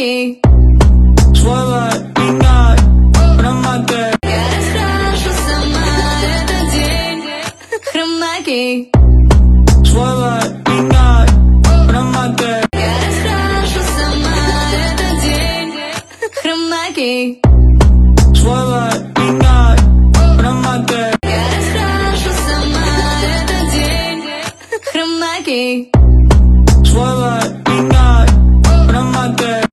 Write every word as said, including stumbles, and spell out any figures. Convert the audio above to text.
Хромаки. Suave, меняй, хромаки. Я раскрашу сама этот день. Хромаки. Suave, меняй, хромаки. Я раскрашу сама этот день. Хромаки. Suave, меняй, хромаки. Я раскрашу сама этот день. Хромаки.